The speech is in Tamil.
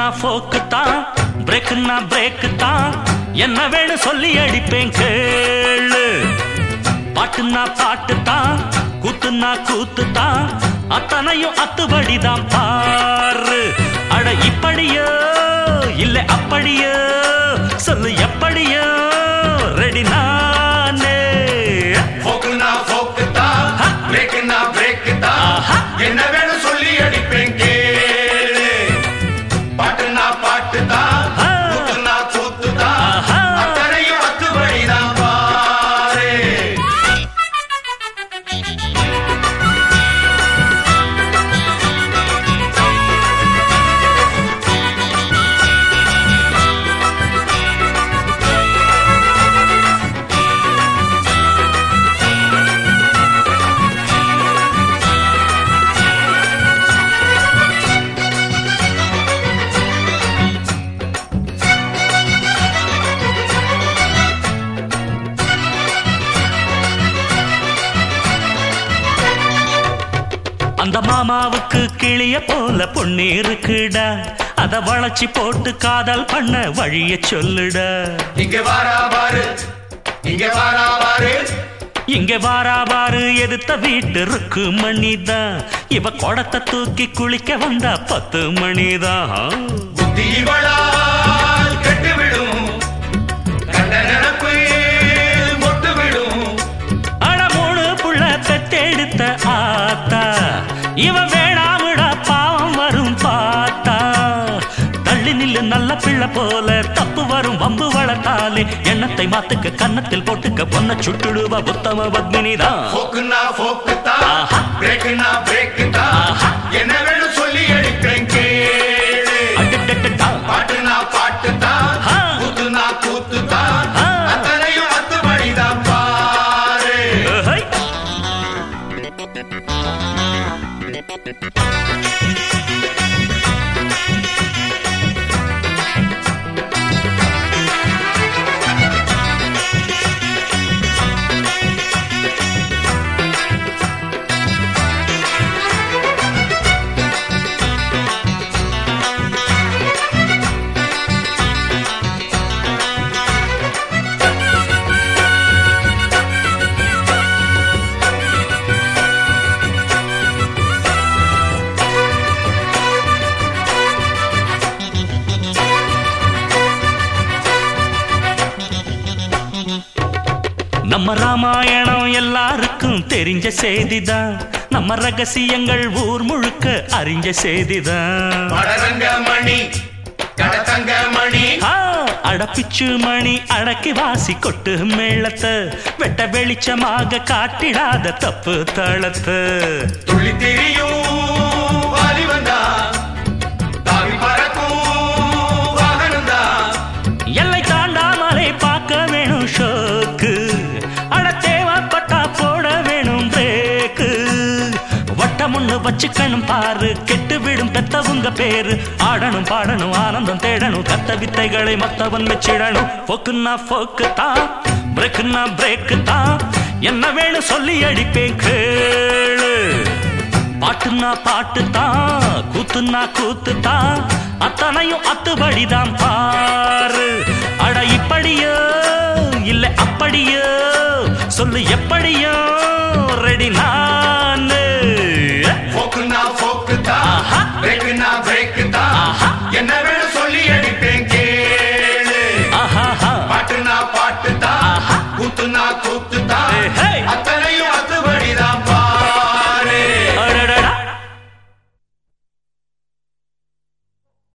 போக்கு தான், பிரேக்குன்னா பிரேக்கு தான், என்ன வேணும் சொல்லி அடிப்பேன் கேளு. பாட்டுன்னா பாட்டு தான், கூத்துன்னா கூத்து தான், அத்தனையும் அத்துபடிதான் பாரு. அட இப்படியோ இல்ல அப்படியோ, சொல்லு எப்படியோ, ரெடி நானே. போக்குன்னா போக்கு தான், பிரேக்குன்னா பிரேக்கு தான், என்ன வேணும் சொல்லி அடிப்பேன் கேளு. பாட்டுன்னா பாட்டு தான், கூத்துன்னா கூத்து தான், அத்தனையும் அத்துபடிதான் பாரு. அந்த மாமாவுக்கு கிளிய போல பொண்ணு இருக்குடா, அத வளைச்சி போட்டு காதல் பண்ண வழிய சொல்லுடா. இங்க வாரா பாரு, இங்க வாரா பாரு, இங்க வாரா பாரு, எதுத்த வீட்டு இருக்கு மணிதான், இவ குடத்தை தூக்கி குளிக்க வந்தா 10 மணிதான். புத்தி இவளால் கெட்டுவிடும், கண்ட நினப்பு மொட்டு விடும். அட 3 புள்ள பெத்தெடுத்த ஆத்தா, இவ வேணாமுடா பாவம் வரும் பார்த்தா. தள்ளி நில்லு நல்ல பிள்ளை போல, தப்பு வரும் வம்பு வளர்த்தாலே, எண்ணத்தை மாத்துக்க கன்னத்தில் போட்டுக்க பொண்ண சுட்டுடுவா புத்தம பத்மினிதான். போக்குன்னா போக்கு தான், பிரேக்குன்னா பிரேக்கு தான், என்ன வேணும் சொல்லி அடிப்பேன் கேளு. அடடடடா. பாட்டுன்னா பாட்டு தான், கூத்துன்னா கூத்து தான், அத்தனையும் அத்துபடிதான் பாரு. ஏஹை. நம்ம ராமாயணம் எல்லாருக்கும் தெரிஞ்ச செய்திதான், நம்ம ரகசியங்கள் ஊர் முழுக்க அறிஞ்ச செய்திதான். மணி கடத்தங்க மணி, அடப்பிச்சு மணி அடக்கி வாசி கொட்டு மேளத்தை, வெட்ட வெளிச்சமாக காட்டிடாத தப்பு தளத்தை. துள்ளி திரியும் வாலி வந்தா, தாவி பறக்கும் வாகனம் தான், எல்லை தாண்டாமலை பார்க்க வேணும் ஷோக்கு, அட தேவைப்பட்டா போட வேணும் பிரேக்கு. வட்டம் ஒண்ணு வச்சுக்கணும் பாரு, கெட்டு விடும் பெத்தவங்க பேரு. ஆடணும் பாடணும் ஆனந்தம் தேடணும், கத்த வித்தைகளை மத்தவன் வச்சிடணும். போக்குன்னா போக்கு தான், பிரேக்குன்னா பிரேக்கு தான், என்ன வேணும் சொல்லி அடிப்பேன் கேளு. பாட்டுன்னா பாட்டு தான், கூத்துன்னா கூத்து தான், அத்தனையும் அத்துபடிதான் பாரு. அட இப்படியோ இல்ல அப்படியோ, சொல்லு எப்படியோ, ரெடி நான்.